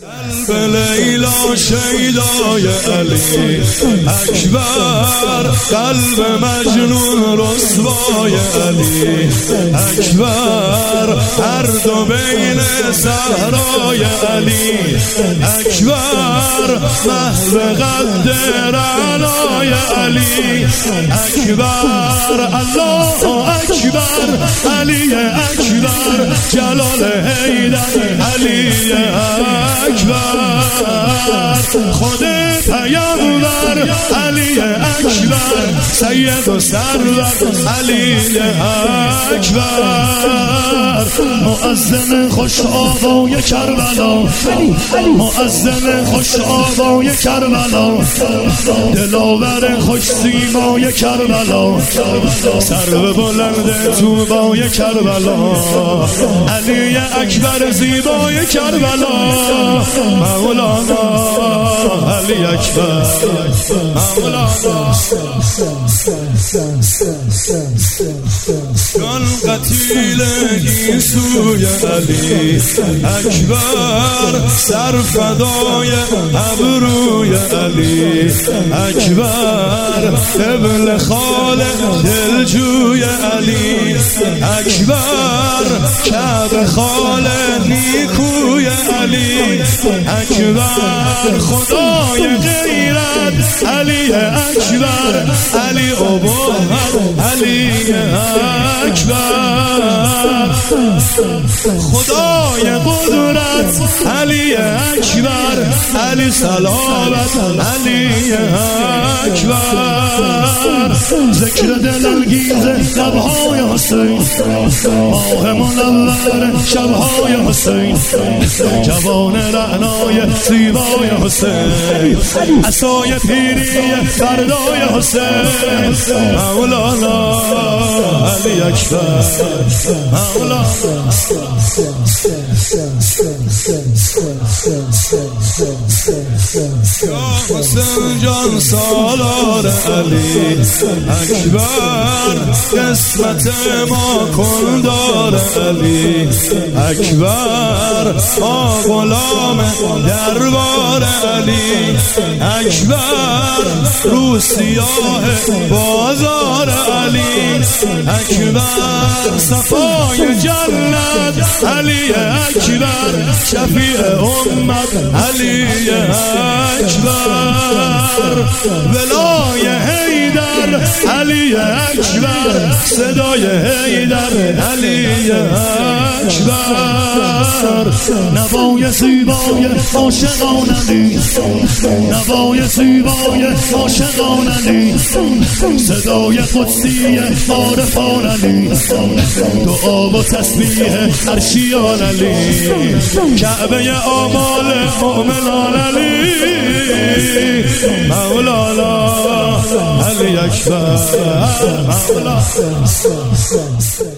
قلب لیلا شیدای علی اکبر، قلب مجنون رسوای علی اکبر، هر دو بین صحرای علی اکبر، محو قد رعنای علی اکبر، الله اکبر، علی اکبر، جلال حیدر علی اکبر، خود پیامبر علی اکبر، سید و سرور علی اکبر، مؤذن خوش آوای کربلا، مؤذن خوش آوای کربلا، دلاور خوش سیمای کربلا، سرو بلند توبای کربلا، علی اکبر زیبای کربلا، مولانا علی اکبر، مولانا جان قتیل گیسوی علی اکبر، سر فدای ابروی علی اکبر، قبل خال دلجوی علی اکبر، کعبه خال نیکوی علی اکبر، خدای غیرت علی اکبر، علی ابوبکر علی اکبر، خدای قدرت علی اکبر، علی صلوات علی اکبر، ذکر دلانگیز لبهای حسین، ماه منور شبهای حسین، جوان رعنای زیبای حسین، عصای پیری فردای حسین، مولانا علی اکبر، مولانا یا حسین جان سالار علی اکبر، قسمت ما کندار علی اکبر، ما غلام دربار علی اکبر، رو سیاه بازار علی اکبر، صفای جنت علی اکبر، شفیع امت علی اکبر، ولای حیدر علی اکبر، صدای حیدر علی اکبر، نوای زیبای عاشقان علی، نوای زیبای عاشقان علی، صدای قدسی عارفان علی، دعا و تسبیح عرشیان علی، کعبه آمال مؤمنان علی، مولانا علی اکبر، مولانا